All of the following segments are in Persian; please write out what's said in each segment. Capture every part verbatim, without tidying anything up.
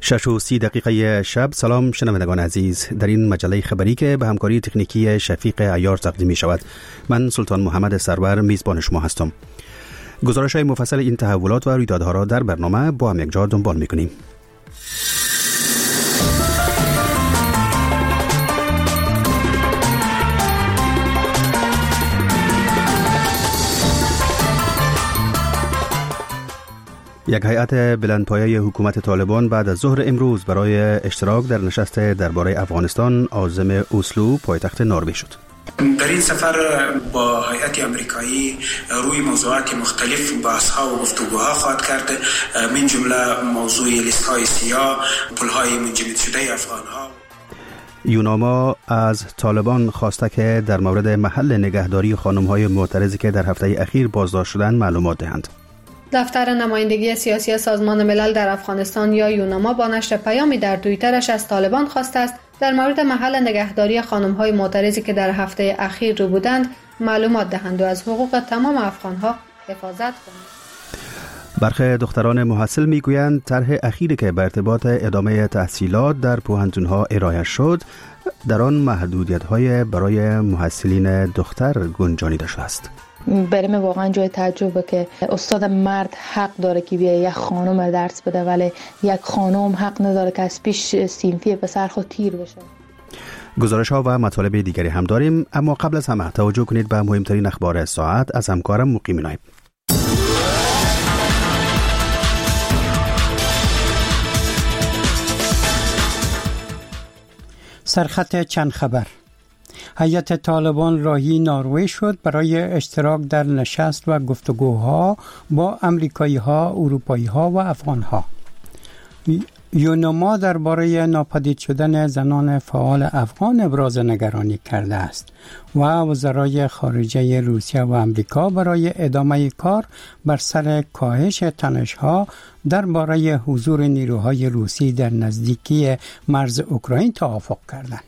شش و سی دقیقه شب. سلام شنوندگان عزیز، در این مجله خبری که به همکاری تکنیکی شفیق عیار تقدیم می شود، من سلطان محمد سرور میزبان شما هستم. گزارش های مفصل این تحولات و رویدادها را در برنامه با هم یک جا دنبال می کنیم. یک هیئت بلندپایه حکومت طالبان بعد از ظهر امروز برای اشتراک در نشست درباره افغانستان عازم اسلو پایتخت نروژ شد. در این سفر با هیئت آمریکایی روی موضوعات مختلف بحث‌ها و گفتگوها خواهد کرد، من جمله موضوع لیست‌های سیاه، پل‌های منجمد شده افغان‌ها. یوناما از طالبان خواسته که در مورد محل نگهداری خانم‌های معترضی که در هفته اخیر بازداشت شدند معلومات دهند. دفتر نمایندگی سیاسی سازمان ملل در افغانستان یا یوناما با نشر پیامی در توییترش از طالبان خواسته است در مورد محل نگهداری خانم‌های معترضی که در هفته اخیر رو بودند معلومات دهند و از حقوق تمام افغان‌ها حفاظت کنند. برخی دختران محصل میگویند طرح اخیری که به ارتباط ادامه تحصیلات در پوهنتون‌ها ارائه شد در آن محدودیت‌های برای محصلین دختر گنجانیده شده است. برای من واقعا جای تعجبه که استاد مرد حق داره که بیای یک خانم درس بده، ولی یک خانم حق نداره که از پیش صنفی پسر خود تیر بشه. گزارش ها و مطالب دیگری هم داریم، اما قبل از همه توجه کنید به مهمترین اخبار ساعت از همکارم مقیم نایب. سرخط چند خبر. هیئت طالبان راهی نروژ شد برای اشتراک در نشست و گفتگوها با امریکایی‌ها، اروپایی‌ها و افغان‌ها. یوناما درباره ناپدید شدن زنان فعال افغان ابراز نگرانی کرده است و وزرای خارجه روسیه و امریکا برای ادامه کار بر سر کاهش تنش‌ها درباره حضور نیروهای روسی در نزدیکی مرز اوکراین توافق کردند.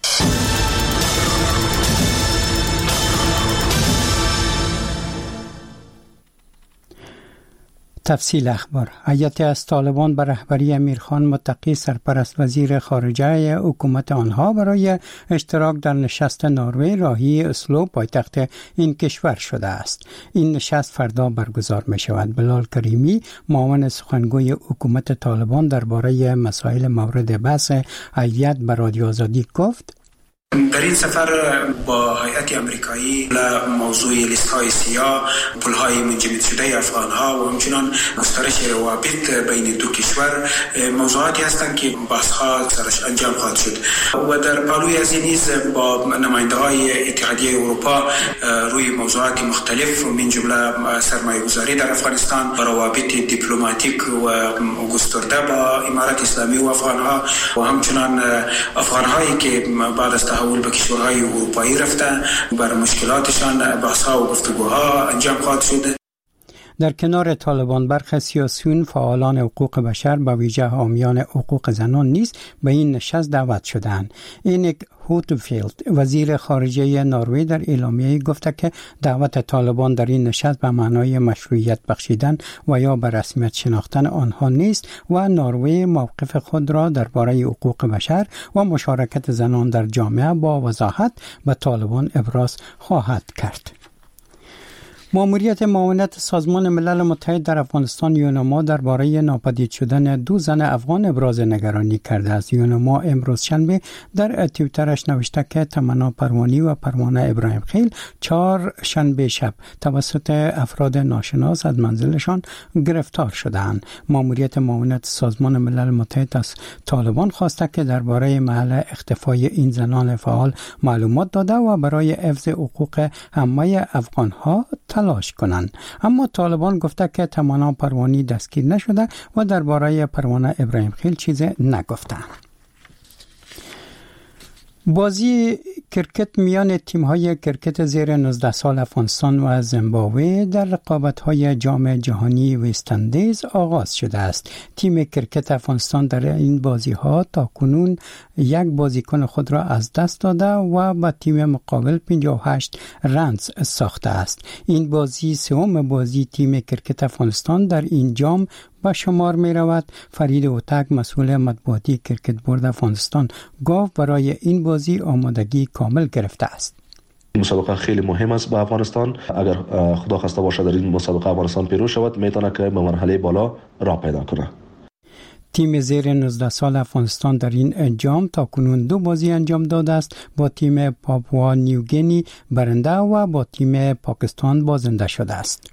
تفصیل اخبار. هیئت از طالبان به رهبری امیرخان متقی سرپرست وزیر خارجه حکومت آنها برای اشتراک در نشست نروژ راهی اسلو پایتخت این کشور شده است. این نشست فردا برگزار می شود. بلال کریمی معاون سخنگوی حکومت طالبان درباره مسائل مورد بحث هیئت به رادیو آزادی گفت: در این سفر با هیئت آمریکایی موضوع لیست‌های سیاه، پل‌های منجمد شده افغان‌ها و همچنان گسترش روابط بین دو کشور موضوعاتی هستند که بحث‌ها سرش انجام خواهد شد و در پالوی از این نیز با نماینده‌های اتحادیه اروپا روی موضوعات مختلف من جمله سرمایه‌گذاری در افغانستان، روابط دیپلماتیک و گسترده با امارات اسلامی و افغان‌ها و همچنان افغان‌هایی که بعد از تحول به کشورهای اروپایی رفتن بر مشکلاتشان بحث‌ها و گفتگوها انجام خواهد شد. در کنار طالبان برخی سیاسیون، فعالان حقوق بشر به ویژه حامیان حقوق زنان نیز به این نشست دعوت شدند. اینک هوتفیلد وزیر خارجه نروژ در اعلامیه گفته که دعوت طالبان در این نشست به معنای مشروعیت بخشیدن و یا به رسمیت شناختن آنها نیست و نروژ موقف خود را درباره حقوق بشر و مشارکت زنان در جامعه با وضاحت به طالبان ابراز خواهد کرد. ماموریت معاونت سازمان ملل متحد در افغانستان یوناما درباره ناپدید شدن دو زن افغان ابراز نگرانی کرده است. یوناما امروز شنبه در توییترش نوشته که تمنا پروانی و پروانه ابراهیم خیل چهار شنبه شب توسط افراد ناشناس از منزلشان گرفتار شدند. ماموریت معاونت سازمان ملل متحد از طالبان خواسته که درباره محل اختفای این زنان فعال معلومات داده و برای حفظ حقوق همه افغان‌ها تلاش کنند. اما طالبان گفته که تمنا پروانی دستگیر نشده و درباره پروانه ابراهیم خیل چیزی نگفتند. بازی کرکت میان تیم‌های کرکت زیر نوزده سال افغانستان و زیمبابوه در رقابت‌های جام جهانی وست اندیز آغاز شده است. تیم کرکت افغانستان در این بازی‌ها تاکنون یک بازیکن خود را از دست داده و با تیم مقابل پنجاه و هشت رنز ساخته است. این بازی سوم بازی تیم کرکت افغانستان در این جام به شمار می رود. فرید اوتک مسئول مطبوعاتی کرکت بورد افغانستان گفت برای این بازی آمادگی کامل گرفته است. مسابقه خیلی مهم است به افغانستان. اگر خدا خواسته باشه در این مسابقه افغانستان پیروز شود میتونه که به مرحله بالا راه پیدا کنه. تیم زیر نوزده سال افغانستان در این جام تا کنون دو بازی انجام داده است. با تیم پاپوا نیوگینی برنده و با تیم پاکستان بازنده شده است.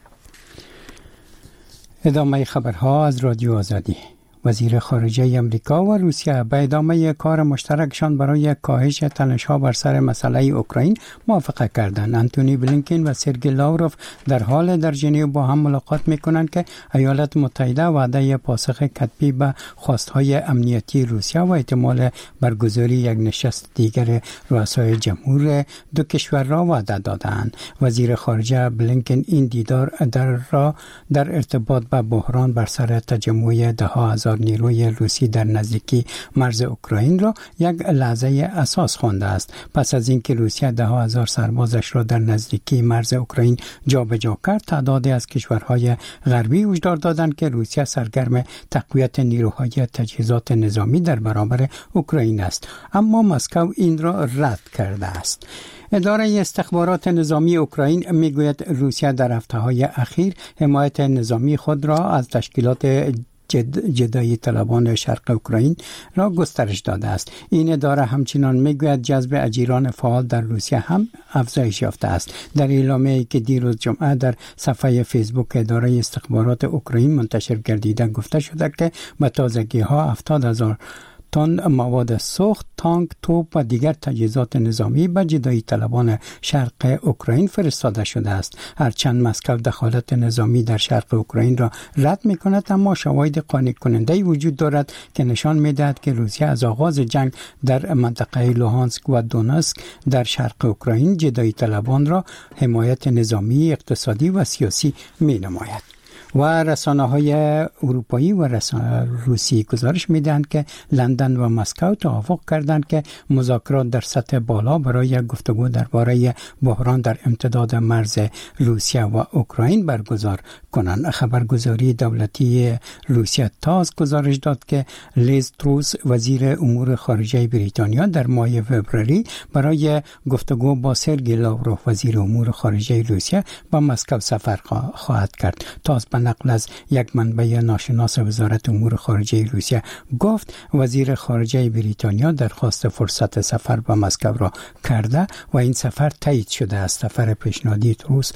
ادامه خبرها از رادیو آزادی. وزیر خارجه امریکا و روسیه به ادامه کار مشترکشان برای کاهش تنش‌ها بر سر مسئله اوکراین موافقت کردند. آنتونی بلینکن و سرگئی لاوروف در حال در ژنو با هم ملاقات می‌کنند که ایالات متحده وعده پاسخ کتبی به خواست‌های امنیتی روسیه و احتمال برگزاری یک نشست دیگر رؤسای جمهور دو کشور را وعده دادند. وزیر خارجه بلینکن این دیدار در را در ارتباط با بحران بر سر تجمع ده هزار نیروی روسی در نزدیکی مرز اوکراین را یک لحظه اساس خوانده است. پس از اینکه روسیه ده هزار سربازش را در نزدیکی مرز اوکراین جابجا کرد، تعدادی از کشورهای غربی هشدار دادند که روسیه سرگرم تقویت نیروهای تجهیزات نظامی در برابر اوکراین است، اما مسکو این را رد کرده است. اداره استخبارات نظامی اوکراین میگوید روسیه در هفته‌های اخیر حمایت نظامی خود را از تشکیلات جد جدایی طلبان شرق اوکراین را گسترش داده است. این اداره همچنان میگوید جذب اجیران فعال در روسیه هم افزایش یافته است. در اعلامیه‌ای که دیروز جمعه در صفحه فیسبوک اداره استخبارات اوکراین منتشر گردیده گفته شده که به تازگی‌ها هفتاد هزار تن مواد سوخت، تانک، توپ و دیگر تجهیزات نظامی به جدایی طلبان شرق اوکراین فرستاده شده است. هرچند مسکو دخالت نظامی در شرق اوکراین را رد می‌کند، اما شواهد قانع کننده وجود دارد که نشان می‌دهد که روسیه از آغاز جنگ در منطقه لوهانسک و دونسک در شرق اوکراین جدایی طلبان را حمایت نظامی، اقتصادی و سیاسی می‌نماید. و رسانه‌های اروپایی و رسانه روسی گزارش می‌دهند که لندن و مسکو توافق کردند که مذاکرات در سطح بالا برای گفتگو درباره بحران در امتداد مرز روسیه و اوکراین برگزار کنند. خبرگزاری دولتی روسیه تاس گزارش داد که لیز تروس وزیر امور خارجه بریتانیا در ماه فوریه برای گفتگو با سرگئی لاوروف وزیر امور خارجه روسیه به مسکو سفر خواهد کرد. تاس نقل از یک منبع ناشناس وزارت امور خارجه روسیه گفت وزیر خارجه بریتانیا درخواست فرصت سفر به مسکو را کرده و این سفر تایید شده است. سفر پیشنهادی تروس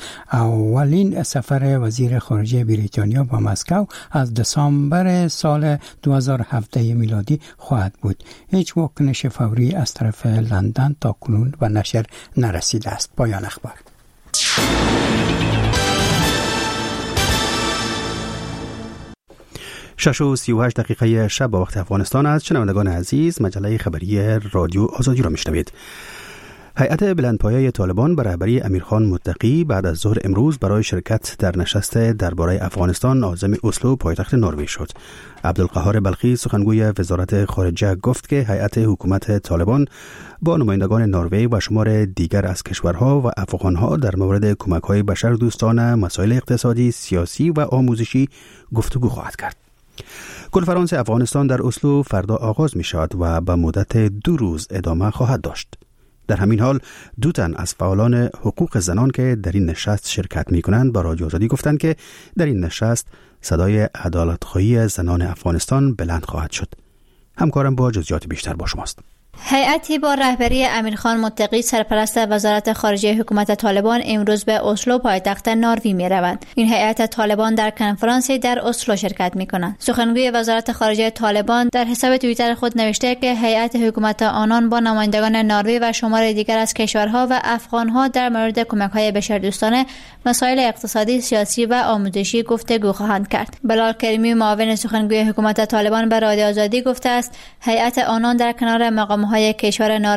اولین سفر وزیر خارجه بریتانیا به مسکو از دسامبر سال دو هزار و هفده میلادی خواهد بود. هیچ واکنش فوری از طرف لندن تا کنون به نشر نرسیده است. پایان اخبار. شش و سی و هشت دقیقه شب با وقت افغانستان است. شنوندگان عزیز، مجله خبری رادیو آزادی را میشنوید. هیئت بلندپایه طالبان به رهبری امیرخان متقی بعد از ظهر امروز برای شرکت در نشست درباره افغانستان عازم اسلو پایتخت نروژ شد. عبدالقهار بلخی سخنگوی وزارت خارجه گفت که هیئت حکومت طالبان با نمایندگان نروژ و شمار دیگر از کشورها و افغانها در مورد کمک‌های بشردوستانه، مسائل اقتصادی، سیاسی و آموزشی گفتگو خواهد کرد. کنفرانس افغانستان در اسلو فردا آغاز می شود و به مدت دو روز ادامه خواهد داشت. در همین حال دو تن از فعالان حقوق زنان که در این نشست شرکت می کنند با رادیو آزادی گفتند که در این نشست صدای عدالت‌خواهی زنان افغانستان بلند خواهد شد. همکارم با جزئیات بیشتر با شماست. هیئتی با رهبری امیرخان متقی سرپرست وزارت خارجه حکومت طالبان امروز به اسلو پایتخت نروژ می روند. این هیئت طالبان در کنفرانسی در اسلو شرکت می کنند. سخنگوی وزارت خارجه طالبان در حساب توییتر خود نوشته که هیئت حکومت آنان با نمایندگان نروژ و شمار دیگر از کشورها و افغانها در مورد کمک‌های بشردوستانه، مسائل اقتصادی، سیاسی و آموزشی گفتگو خواهند کرد. بلال کریمی معاون سخنگوی حکومت طالبان به رادیو آزادی گفته است هیئت آنان در کنار مقام های کشور نروژ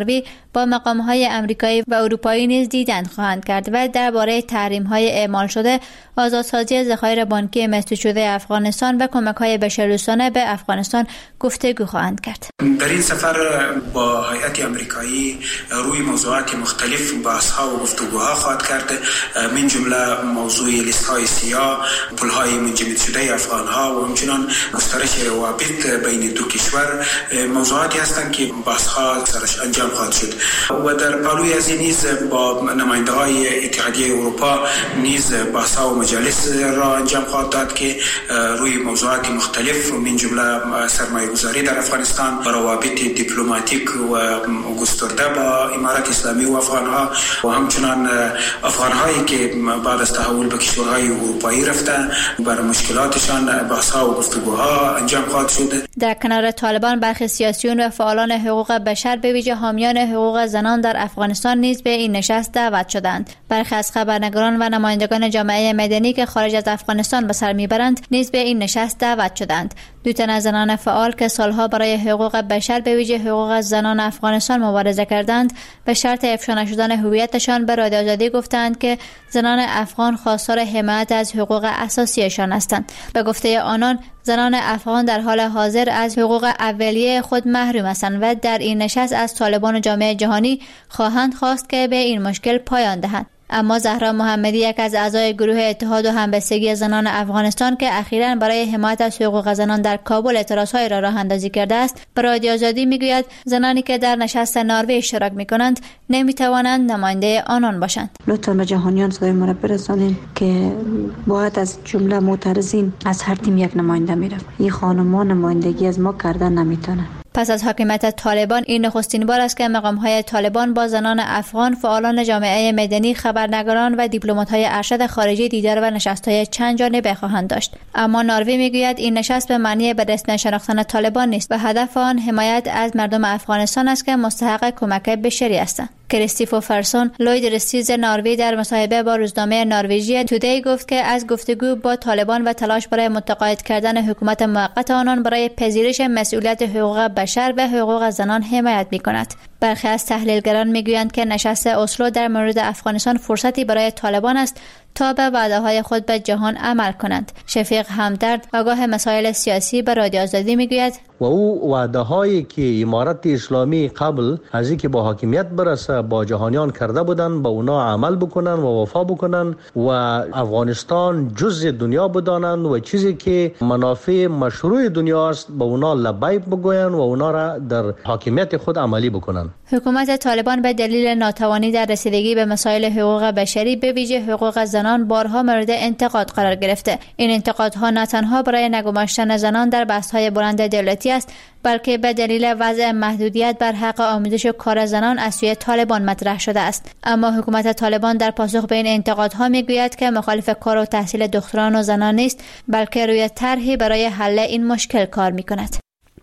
با مقام‌های آمریکایی و اروپایی نیز دیدن خواهند کرد و درباره تحریم‌های اعمال شده، آزادسازی ذخایر بانکی مسدود شده افغانستان و کمک‌های بشردوستانه به افغانستان گفتگو خواهند کرد. در این سفر با هیئت آمریکایی روی موضوعات مختلف بحث‌ها و گفتگوها خواهد کرد، من جمله موضوع لیست‌های سیاه، پول‌های منجمد شده افغان‌ها و همچنین گسترش روابط بین دو کشور موضوعاتی هستند که بحث‌ها سرش انجام خواهد شد. و در پالوی از این نیز با نماینده‌های اتحادیه اروپا نیز بحث‌ها و مجالس را انجام خواهد داد که روی موضوعات مختلف من جمله سرمایه‌گذاری در افغانستان، روابط دیپلماتیک و گسترده با امارات اسلامی و افغان‌ها و همچنین افغان‌هایی که بعد از تحول به کشورهای اروپایی رفتن بر مشکلاتشان بحث‌ها و گفتگوها انجام خواهد شد. در کنار طالبان، برخی سیاسیون و فعالان حقوق بشر به ویژه حامیان حقوق زنان در افغانستان نیز به این نشست دعوت شدند. برخی از خبرنگاران و نمایندگان جامعه مدنی که خارج از افغانستان به سر میبرند نیز به این نشست دعوت شدند. دو تن از زنان فعال که سالها برای حقوق بشر به ویژه حقوق زنان افغانستان مبارزه کردند، به شرط افشا نشدن هویتشان به رادیو آزادی گفتند که زنان افغان خواستار حمایت از حقوق اساسیشان هستند. به گفته آنان، زنان افغان در حال حاضر از حقوق اولیه خود محروم هستند و در این نشست از طالبان و جامعه جهانی خواهند خواست که به این مشکل پایان دهند. اما زهرا محمدی، یک از اعضای گروه اتحاد و همبستگی زنان افغانستان که اخیراً برای حمایت از حقوق زنان در کابل اعتراضهای را راه اندازی کرده است، به رادیو آزادی میگوید زنانی که در نشست نروژ اشتراک میکنند نمیتوانند نماینده آنان باشند. لطفاً به جهانیان صدای ما را برسانید که باید از جمله معترضین از هر تیم یک نماینده میرفت. این خانم‌ها نمایندگی از ما کردن نمیتونن. پس از حاکمیت طالبان این نخستین بار است که مقام‌های طالبان با زنان افغان، فعالان جامعه مدنی، خبرنگاران و دیپلمات‌های ارشد خارجی دیدار و نشست‌های چند جانبه خواهند داشت. اما نروژ میگوید این نشست به معنی به رسمیت شناختن طالبان نیست و هدف آن حمایت از مردم افغانستان است که مستحق کمک بشری هستند. کریستیفو فرسون، لوید رستیز نروژ در مصاحبه با روزنامه نروژی تودی گفت که از گفتگو با طالبان و تلاش برای متقاعد کردن حکومت موقت آنان برای پذیرش مسئولیت حقوق بشر و حقوق زنان حمایت می‌کند. برخی از تحلیلگران میگویند که نشست اسلو در مورد افغانستان فرصتی برای طالبان است تا به وعده‌های خود به جهان عمل کنند. شفیق همدرد، آگاه مسائل سیاسی، به رادیو آزادی میگوید و او وعده‌هایی که امارت اسلامی قبل از اینکه با حاکمیت برسه با جهانیان کرده بودند با اونا عمل بکنن و وفا بکنن و افغانستان جزء دنیا بدانند و چیزی که منافع مشروع دنیا است با اونا لبیک بگوین و اونا را در حاکمیت خود عملی بکنن. حکومت طالبان به دلیل ناتوانی در رسیدگی به مسائل حقوق بشری به ویژه حقوق زنان بارها مورد انتقاد قرار گرفته. این انتقادها نه تنها برای نگماشتن زنان در بحث‌های بلند دولتی است، بلکه به دلیل وضع محدودیت بر حق آموزش و کار زنان از سوی طالبان مطرح شده است. اما حکومت طالبان در پاسخ به این انتقادها میگوید که مخالف کار و تحصیل دختران و زنان نیست، بلکه روی طرحی برای حل این مشکل کار میکند.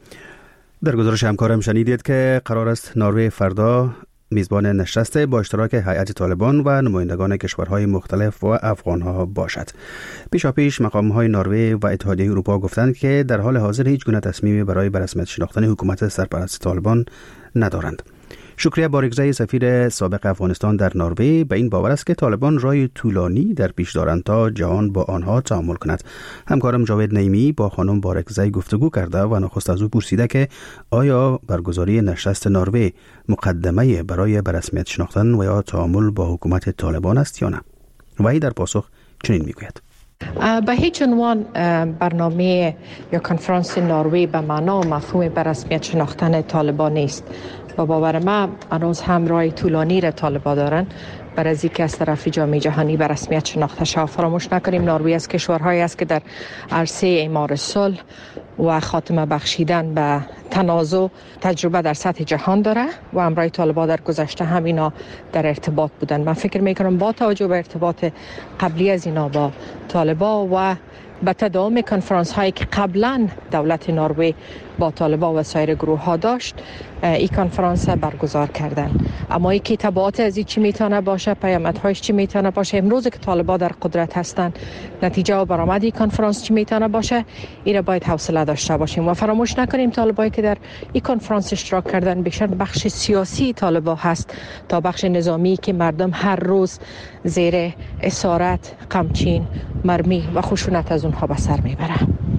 در گزارش همکارم شنیدید که قرار است نروژ فردا میزبان نشست با اشتراک هیئت طالبان و نمایندگان کشورهای مختلف و افغانها باشد. پیشاپیش مقام‌های نروژ و اتحادیه اروپا گفتند که در حال حاضر هیچ گونه تصمیمی برای به رسمیت شناختن حکومت سرپرست طالبان ندارند. شکریه بارگزای سفیر سابق افغانستان در نروژ به این باور است که طالبان رای طولانی در پیش دارند تا جهان با آنها تعامل کند. همکارم جاوید نعیمی با خانم بارگزای گفتگو کرده و نخست از او پرسیده که آیا برگزاری نشست نروژ مقدمه برای به رسمیت شناختن و یا تعامل با حکومت طالبان است یا نه؟ و ای در پاسخ چنین میگوید: به هیچ عنوان برنامه یا کنفرانس نروژ به معنا و مفهوم به رسمیت شناختن طالبان نیست. با باور ما هنوز هم راه طولانی را طالبان دارن برای از اینکه از طرف جامعه جهانی به رسمیت شناخته شود. فراموش نکنیم نروژ از کشورهایی است که در عرصه اعمار صلح و خاتمه بخشیدن به تنازع تجربه در سطح جهان داره و همراه طالبان در گذشته هم اینا در ارتباط بودن. من فکر میکنم با توجه به ارتباط قبلی از اینا با طالبان و به تداوم کنفرانس هایی که قبلا دولت نروژ با طالبان و سایر گروه ها داشت این کنفرانس برگزار کردن. اما این که تبعات از این چی میتونه باشه، پیامدهایش چی میتونه باشه، امروز که طالبان در قدرت هستن نتیجه و برآمد این کنفرانس چی میتونه باشه، این را باید حوصله داشته باشیم و فراموش نکنیم طالبانی که در این کنفرانس اشتراک کردن بیشتر بخش سیاسی طالبان هست تا بخش نظامی که مردم هر روز زیر اسارت، قمچین، مرمی و خشونت از اونها به سر میبره.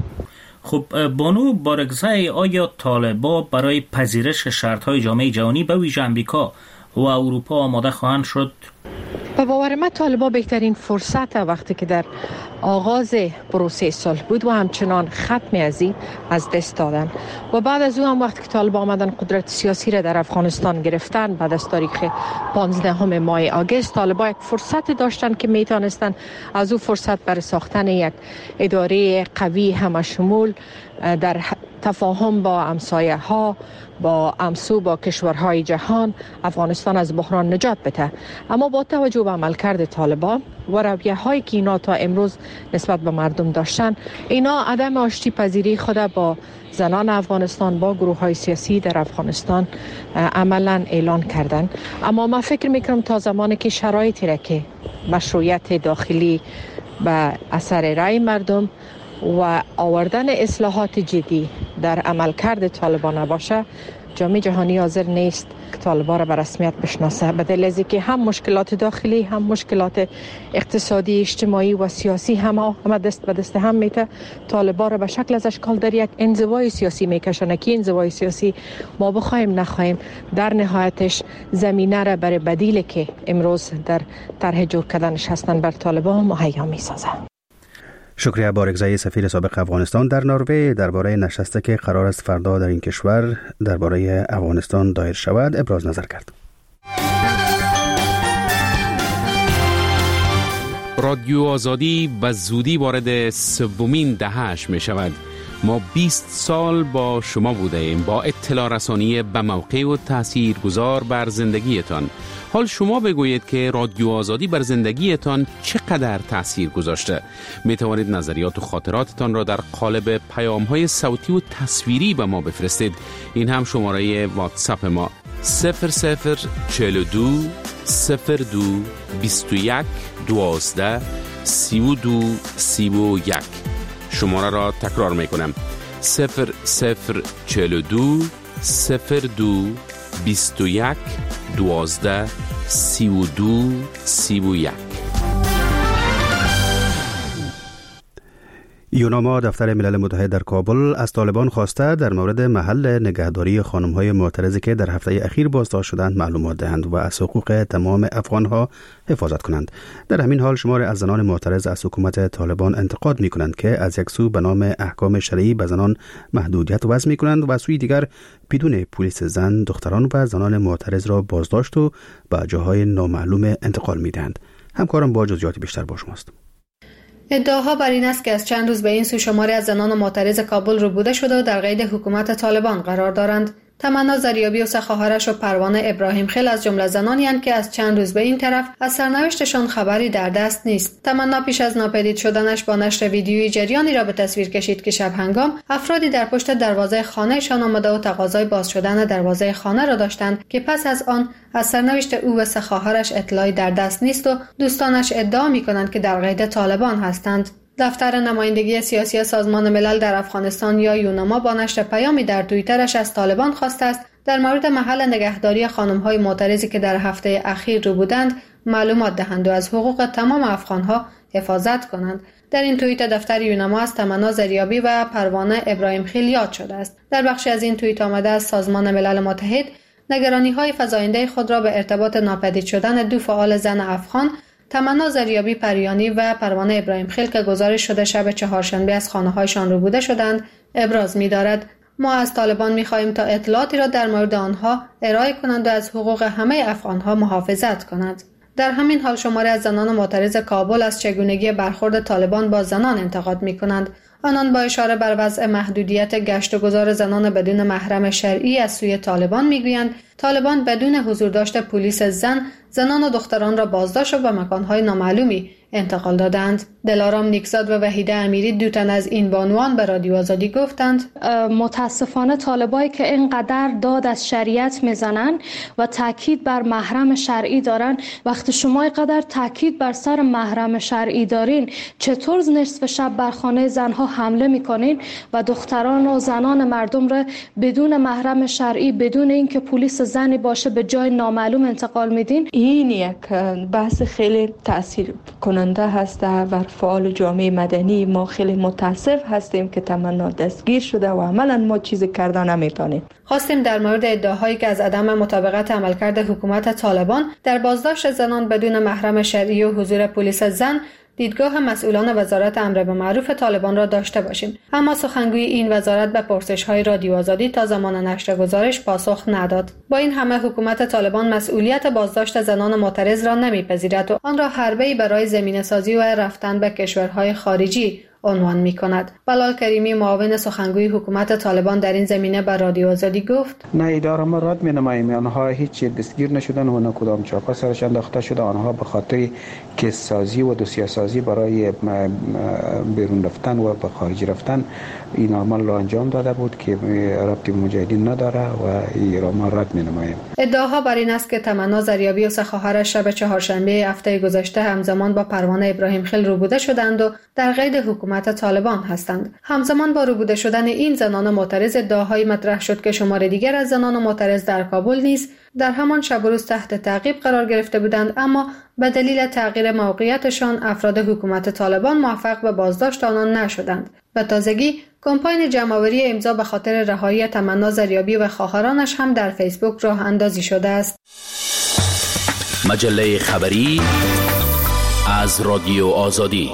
خب بانو بارگزای، آیا طالبان برای پذیرش شرط‌های جامعه جهانی به ویژه آمریکا و اروپا آماده خواهند شد؟ به باور من طالبان بهترین فرصت وقتی که در آغاز پروسه صلح بود و همچنان ختم از این از دست دادن و بعد از او هم وقتی که طالبان آمدن قدرت سیاسی را در افغانستان گرفتن بعد از تاریخ پانزدهم ماه آگوست، طالبان یک فرصت داشتن که میتونستن از او فرصت برای ساختن یک اداره قوی همشمول در تفاهم با همسایه ها، با همسو با کشورهای جهان افغانستان از بحران نجات بده. اما با توجه به عملکرد طالبان و رویه هایی که اینا تا امروز نسبت به مردم داشتن، اینا عدم آشتی پذیری خود با زنان افغانستان با گروه های سیاسی در افغانستان عملا اعلان کردن. اما من فکر میکنم تا زمانی که شرایطی را که مشروعیت داخلی به اثر رای مردم و آوردن اصلاحات جدی در عملکرد طالبان نباشه، جامعه جهانی حاضر نیست که طالبان را به رسمیت بشناسه، به دلیل از اینکه هم مشکلات داخلی هم مشکلات اقتصادی، اجتماعی و سیاسی هم هم دست به دست هم میته طالبان را به شکل از اشکال در یک انزوای سیاسی میکشونه که انزوای سیاسی ما بخوایم نخوایم در نهایتش زمینه را برای بدیلی که امروز در طرح جور کردنش هستن بر طالبان مهیا میسازه. شکریه بارگزای، سفیر سابق افغانستان در نروژ، درباره نشسته که قرار است فردا در این کشور درباره افغانستان دایر شود ابراز نظر کرد. رادیو آزادی به زودی وارد سومین دهه‌اش می شود. ما بیست سال با شما بوده ایم، با اطلاع رسانی به موقع و تأثیر گذار بر زندگیتان. حال شما بگویید که رادیو آزادی بر زندگیتان چقدر تأثیر گذاشته. می توانید نظریات و خاطراتتان را در قالب پیام‌های صوتی و تصویری به ما بفرستید. این هم شماره واتساپ ما صفر صفر چهل و دو صفر دو بیست و یک دوازده سی و دو سی و یک. شماره را تکرار می کنم صفر صفر چهل و دو صفر دو بیست و یک دوازده سی و دو سی و یک. یوناما دفتر ملل متحد در کابل از طالبان خواسته در مورد محل نگهداری خانم‌های معترضی که در هفته اخیر بازداشت شدند معلومات دهند و از حقوق تمام افغان‌ها حفاظت کنند. در همین حال شمار از زنان معترض از حکومت طالبان انتقاد می‌کنند که از یک سو به نام احکام شرعی به زنان محدودیت وضع می‌کنند و از سوی دیگر بدون پلیس زن دختران و زنان معترض را بازداشت و به جاهای نامعلوم انتقال می‌دهند. همکارم با جزئیات بیشتر با شماست. ادعاها بر این است که از چند روز به این سو شماری از زنان معترض کابل ربوده شده و در قید حکومت طالبان قرار دارند. تمنا زریابی و سه خواهرش و پروانه ابراهیم خیل از جمله زنانی اند که از چند روز به این طرف از سرنوشتشان خبری در دست نیست. تمنا پیش از ناپدید شدنش با نشر ویدیویی جریانی را به تصویر کشید که شب هنگام افرادی در پشت دروازه خانه‌شان آمده و تقاضای باز شدن دروازه خانه را داشتند که پس از آن از سرنوشت او و سه خواهرش اطلاعی در دست نیست و دوستانش ادعا می‌کنند که در قید طالبان هستند. دفتر نمایندگی سیاسی سازمان ملل در افغانستان یا یوناما با نشر پیامی در توییترش از طالبان خواسته است در مورد محل نگهداری خانم‌های معترضی که در هفته اخیر رو بودند معلومات دهند و از حقوق تمام افغان‌ها حفاظت کنند. در این توییت دفتر یوناما از تمنا زریابی و پروانه ابراهیم خیل یاد شده است. در بخشی از این توییت آمده از سازمان ملل متحد نگرانی‌های فزاینده خود را به ارتباط ناپدید شدن دو فعال زن افغان تمنا زریابی پریانی و پروانه ابراهیم خیل که گزارش شده شب چهارشنبه از خانه‌هایشان ربوده شدند ابراز می‌دارد. ما از طالبان می‌خواهیم تا اطلاعاتی را در مورد آنها ارائه کنند و از حقوق همه افغان‌ها محافظت کنند. در همین حال شماری از زنان معترض کابل از چگونگی برخورد طالبان با زنان انتقاد می‌کنند. آنان با اشاره بر وضع محدودیت گشت و گذار زنان بدون محرم شرعی از سوی طالبان میگویند طالبان بدون حضور داشت پلیس زن زنان و دختران را بازداشت و به مکانهای نامعلومی انتقال دادند. دلارام نیکزاد و وحیده امیری دو تن از این بانوان به رادیو آزادی گفتند متاسفانه طالبایی که اینقدر داد از شریعت میزنن و تاکید بر محرم شرعی دارن، وقتی شما اینقدر تاکید بر سر محرم شرعی دارین، چطور نصف شب بر خانه زنها حمله میکنین و دختران و زنان مردم را بدون محرم شرعی، بدون اینکه پلیس زنی باشه، به جای نامعلوم انتقال میدین؟ این یک بحث خیلی تاثیر کننده هست و فعال جامعه مدنی ما خیلی متاسف هستیم که تمنا دستگیر شده و عملا ما چیزی کردن نمیتونیم. خواستیم در مورد ادعاهایی که از عدم مطابقت عملکرد حکومت طالبان در بازداشت زنان بدون محرم شرعی و حضور پلیس زن دیدگاه مسئولان وزارت امر به معروف طالبان را داشته باشیم، اما سخنگوی این وزارت به پرسش‌های رادیو آزادی تا زمان نشر گزارش پاسخ نداد. با این همه حکومت طالبان مسئولیت بازداشت زنان معترض را نمیپذیرد و آن را حربه‌ای برای زمینه‌سازی و رفتن به کشورهای خارجی عنوان می‌کند. بلال کریمی معاون سخنگوی حکومت طالبان در این زمینه به رادیو آزادی گفت: نه، اداره ما رد می‌نماییم. آنها هیچ دستگیر نشدن و نه کدام چاپا سرش انداخته شده. آنها به خاطر کیس سازی و دوسیه سازی برای بیرون رفتن و به خارج رفتن این عمل را انجام داده بود که ربطی به مجاهدین نداره و این را ما رد می‌نماییم. ادعاها بر این است که تمنا زریابی و سه خواهرش شب چهارشنبه هفته گذشته همزمان با پروانه ابراهیم خیل روبوده شدند و در قید حکومت طالبان هستند. همزمان با روبوده شدن این زنان معترض ادعاهایی مطرح شد که شمار دیگر از زنان معترض در کابل نیز در همان شب و روز تحت تعقیب قرار گرفته بودند، اما به دلیل تغییر موقعیتشان افراد حکومت طالبان موفق به بازداشت آنان نشدند. به تازگی کمپاین جمع‌آوری امضا به خاطر رهایی تمنا زریابی و خواهرانش هم در فیسبوک راه اندازی شده است. مجله خبری از رادیو آزادی.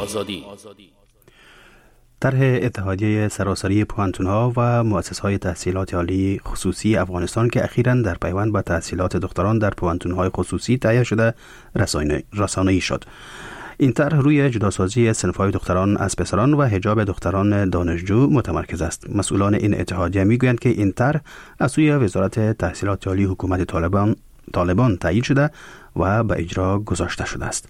طرح اتحادیه سراسری پوهنتون‌ها و مؤسسه‌های تحصیلات عالی خصوصی افغانستان که اخیراً در پیوند به تحصیلات دکتران در پوهنتون‌های خصوصی تهیه شده رسانه‌ای شد. این طرح روی جداسازی صنف‌های دکتران از پسران و حجاب دختران دانشجو متمرکز است. مسئولان این اتحادیه میگویند که این طرح از سوی وزارت تحصیلات عالی حکومت طالبان طالبان تایید شده و به اجرا گذاشته شده است.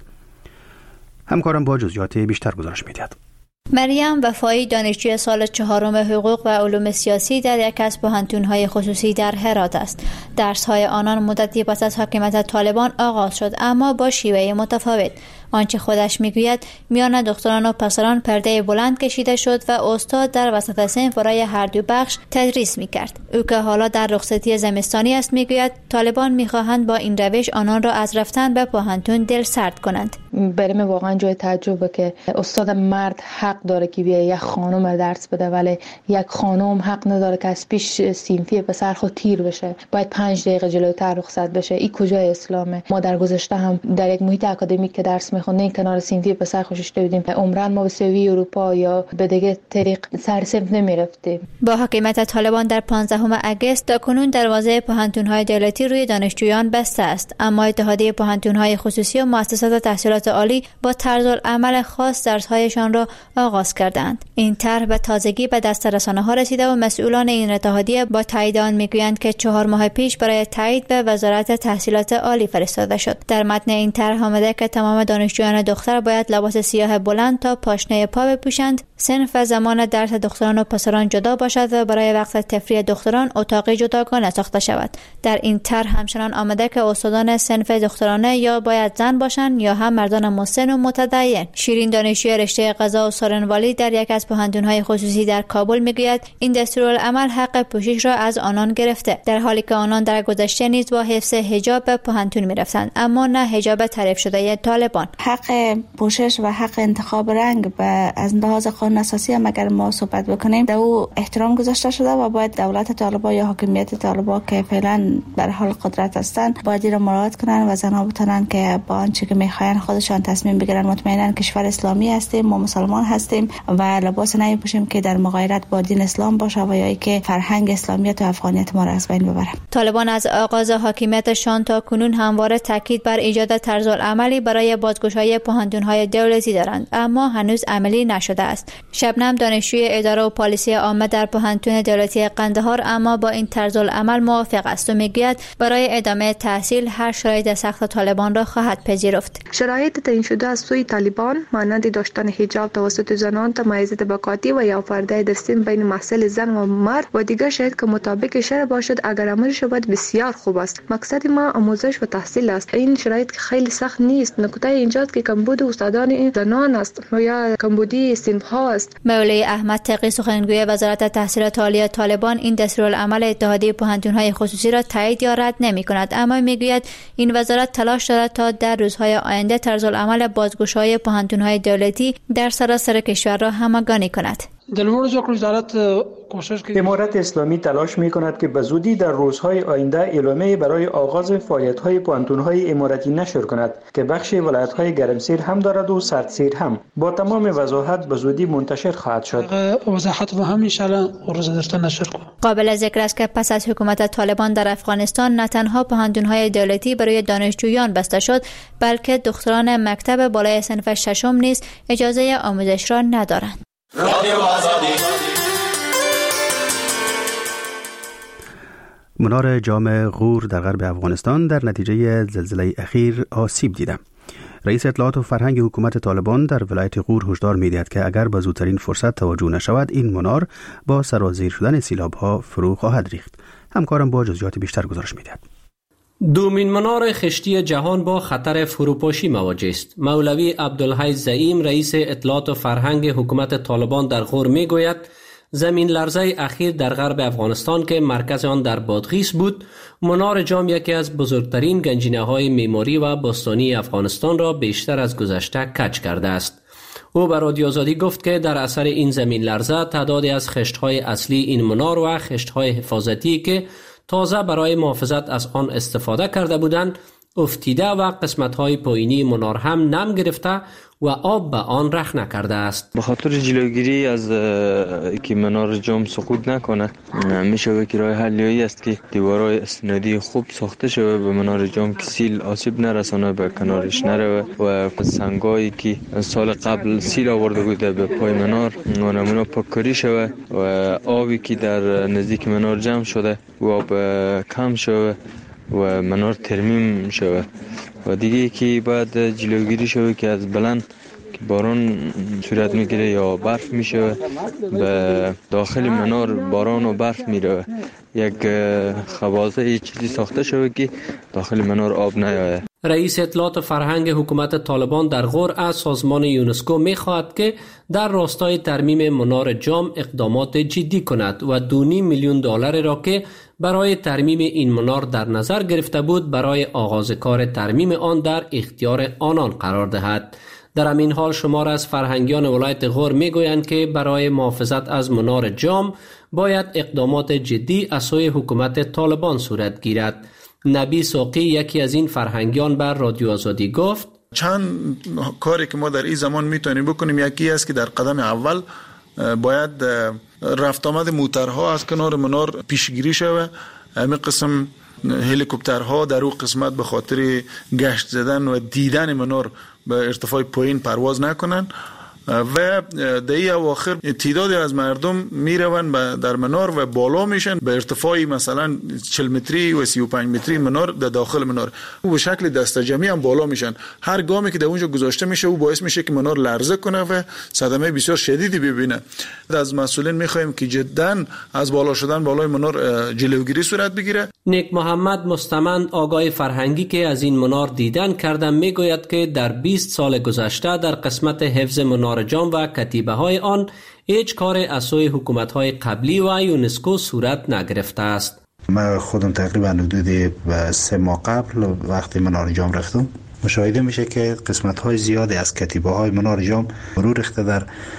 همکارم با جزئیات بیشتر گزارش می‌دهد. مریم وفایی دانشجوی سال چهارم حقوق و علوم سیاسی در یک از پوهنتون‌های خصوصی در هرات است. درس‌های آنان مدتی پس از حاکمیت طالبان آغاز شد، اما با شیوه متفاوت. آنچه خودش میگوید میان دختران و پسران پرده بلند کشیده شد و استاد در وسط صنف برای هر دو بخش تدریس میکرد. او که حالا در رخصتی زمستانی است میگوید طالبان میخواهند با این روش آنان را از رفتن به پوهنتون دل سرد کنند. برای من واقعا جای تعجبه که استاد مرد حق داره که بیای یک خانم درس بده، ولی یک خانم حق نداره که از پیش صنفی پسر خود تیر بشه، باید پنج دقیقه جلوتر رخصت بشه. این کجای اسلامه؟ ما در گذشته هم در یک محیط اکادمیک که درس میخوندیم کنار صنفی پسر خوششته بودیم، عمرن ما به سوی اروپا یا به دیگه طریق سر صنف نمیرفتیم. با حاکمیت طالبان در پانزدهم اگست تاکنون دروازه پوهنتون‌های دولتی روی دانشجویان بسته است، اما اتحادیه پوهنتون‌های خصوصی و مؤسسات تحصیلات عالی با طرزالعمل خاص درس‌هایشان را آغاز کردند. این طرح به تازگی به دست رسانه‌ها رسیده و مسئولان این اتحادیه با تایید آن میگویند که چهار ماه پیش برای تایید به وزارت تحصیلات عالی فرستاده شد. در متن این طرح آمده که تمام دانشجویان دختر باید لباس سیاه بلند تا پاشنه پا بپوشند، صنف و زمان درس دختران و پسران جدا باشد و برای وقت تفریح دختران اتاقی جداگانه ساخته شود. در این طرح همچنان آمده که استادان صنف دخترانه یا باید زن باشند یا هم مردان مسن و متدین. شیرین دانشجوی رشته قضا و سارنوالی در یک از پوهنتون‌های خصوصی در کابل میگوید این دستورالعمل حق پوشش را از آنان گرفته، در حالی که آنان در گذشته نیز با حفظ حجاب به پوهنتون میرفتند، اما نه حجاب تعریف شده طالبان. حق پوشش و حق انتخاب رنگ به از لحاظ قانون اساسی هم اگر ما صحبت بکنیم در او احترام گذاشته شده و باید دولت طالبان یا حاکمیت طالبان که فعلا در حال قدرت هستند باید را مراعات کنن و زنها بتونن که با آنچه که میخواین خودشان تصمیم بگیرن. مطمئنا کشور اسلامی هستیم، ما مسلمان هستیم و لباس نمیپوشیم که در مغایرت با دین اسلام باشه و یا که فرهنگ اسلامیت و افغانیت ما را از بین ببره. طالبان از آغاز حاکمیتشان تا کنون همواره تاکید بر ایجاد طرزالعملی برای بازگشایی پوهنتون‌های دولتی دارند، اما هنوز عملی نشده است. شبنم دانشجوی اداره و پالیسی عامه در پوهنتون دولتی قندهار اما با این طرز العمل موافق است و میگوید برای ادامه تحصیل هر شرایط سخت طالبان را خواهد پذیرفت. شرایط تعیین شده از سوی طالبان مانند داشتن حجاب توسط زنان، تمایز طبقاتی و یا پرده دستین بین محصل زن و مرد و دیگر شاید که مطابق شرع باشد، اگر عمل شود بسیار خوب است. مقصد ما آموزش و تحصیل است. این شرایط خیلی سخت نیست. نکته اینجاست که کمبود استادان زنان است و یا کمبودی صنف‌ها است. مولوی احمد تقی سخنگوی وزارت تحصیلات عالی طالبان این دستورالعمل اتحادیه پوهنتون‌های خصوصی را تایید یا رد نمی‌کند، اما میگوید این وزارت تلاش دارد تا در روزهای آینده طرزالعمل بازگشایی پوهنتون‌های دولتی در سراسر کشور را همگانی کند. امارت اسلامی تلاش می کند که به زودی در روزهای آینده اعلامیه برای آغاز فعالیت‌های پوهنتون‌های اماراتی نشر کند که بخش ولایت‌های گرمسیر هم دارد و سردسیر هم. با تمام وضاحت به زودی منتشر خواهد شد. وضاحت و هم ان شاء الله روز درته نشر کنیم. قابل ذکر است که پس از حکومت طالبان در افغانستان نه تنها پوهنتون‌های دولتی برای دانشجویان بسته شد، بلکه دختران مکتب بالای صنف ششم نیز اجازه آموزش را ندارند. منار جام غور در غرب افغانستان در نتیجه زلزله اخیر آسیب دیده. رئیس اطلاعات و فرهنگ حکومت طالبان در ولایت غور هشدار می‌دهد که اگر به زودترین فرصت توجه نشود این منار با سرازیر شدن سیلاب‌ها فرو خواهد ریخت. همکارم با جزئیات بیشتر گزارش می‌دهد. دومین منار خشتی جهان با خطر فروپاشی مواجه است. مولوی عبدالحی زعیم رئیس اطلاعات و فرهنگ حکومت طالبان در غور میگوید زمین لرزه اخیر در غرب افغانستان که مرکز آن در بادغیس بود، منار جام یکی از بزرگترین گنجینه‌های معماری و باستانی افغانستان را بیشتر از گذشته کج کرده است. او به رادیو آزادی گفت که در اثر این زمین لرزه تعدادی از خشت‌های اصلی این منار و خشت‌های حفاظتی که تازه برای محافظت از آن استفاده کرده بودند افتیده و قسمت‌های پایینی منار هم نم گرفته و آب به آن رخ نکرده است. به خاطر جلوگیری از که منار جام سقوط نکنه میشه که راه حلی است که دیوارهای اسنادی خوب ساخته شود به منار جام که سیل آسیب نرسانه به کنارش نره و سنگایی که سال قبل سیل آورده بوده به پای منار و نمونه پاککاری شود و آبی که در نزدیک منار جمع شده و آب کم شود و منار ترمیم شود و دیگه که بعد جلوگیری شود که از بلند که باران صورت میگیره یا برف میشه به داخل منار باران و برف میره یک خوازه چیزی ساخته شود که داخل منار آب نیاید. رئیس اطلاعات فرهنگ حکومت طالبان در غور از سازمان یونسکو می‌خواهد که در راستای ترمیم منار جام اقدامات جدی کند و دو و نیم میلیون دلار را که برای ترمیم این منار در نظر گرفته بود برای آغاز کار ترمیم آن در اختیار آنان قرار دهد. در همین حال شمار از فرهنگیان ولایت غور میگویند که برای محافظت از منار جام باید اقدامات جدی از سوی حکومت طالبان صورت گیرد. نبی ساقی یکی از این فرهنگیان بر رادیو آزادی گفت چند کاری که ما در این زمان میتونیم بکنیم، یکی است که در قدم اول باید رفت آمد موترها از کنار منار پیشگیری شود. همین قسم هلیکوپترها در اون قسمت به خاطر گشت زدن و دیدن منار به ارتفاع پایین پرواز نکنن و در این اواخر تعدادی از مردم میروند در منار و بالا میشن به ارتفاعی مثلا چهل متری و سی و پنج متری منار در داخل منار و به شکل دسته جمعی هم بالا میشن. هر گامی که در اونجا گذاشته میشه او باعث میشه که منار لرزه کنه و صدمه بسیار شدیدی ببینه. از مسئولین میخوایم که جدا از بالا شدن بالای منار جلوگیری صورت بگیره. نیک محمد مستمند آگاه فرهنگی که از این منار دیدن کردن میگوید که در بیست سال گذشته در قسمت حفظ منار جام و کتیبه های آن هیچ کار از سوی حکومت های قبلی و یونسکو صورت نگرفته است. من خودم تقریبا حدود سه ماه قبل وقتی منار جام رفتم مشاهده میشه که قسمت های زیادی از کتیبه های منار جام فرو ریخته در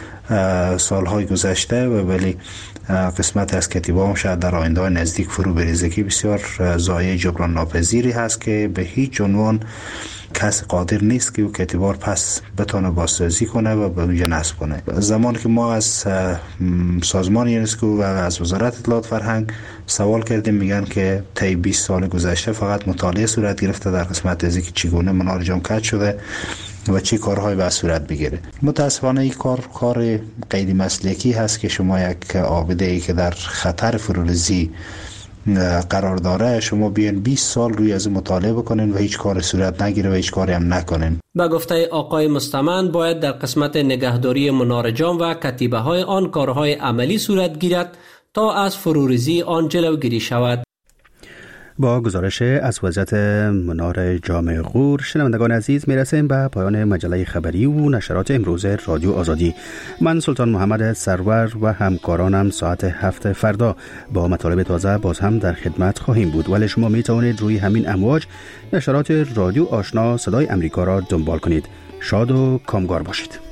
سالهای گذشته و ولی قسمت از کتیبه هم شاید در آینده نزدیک فرو بریزه که بسیار ضایعه جبران ناپذیری هست که به هیچ عنوان کسی قادر نیست که او کتیبه پس بتونه بازسازی کنه و به اونجا نصب کنه. زمانی که ما از سازمان یونسکو و از وزارت اطلاعات فرهنگ سوال کردیم میگن که طی بیست سال گذشته فقط مطالعه صورت گرفته در قسمت از اینکه چگونه منار جام کج شده و چه کارهای باید صورت بگیره. متاسفانه این کار کار غیر مسلکی هست که شما یک عابده ای که در خطر فروریزی قرار داره شما بیان بیست سال روی از مطالعه بکنین و هیچ کار صورت نگیره و هیچ کاری هم نکنین. به گفته آقای مستمند باید در قسمت نگهداری منار جام و کتیبه های آن کارهای عملی صورت گیرد تا از فروریزی آن جلوگیری شود. با گزارش از وضعیت منار جام غور شنوندگان عزیز میرسیم به پایان مجله خبری و نشرات امروز رادیو آزادی. من سلطان محمد سرور و همکارانم ساعت هفت فردا با مطالب تازه باز هم در خدمت خواهیم بود، ولی شما می توانید روی همین امواج نشرات رادیو آشنا صدای امریکا را دنبال کنید. شاد و کامگار باشید.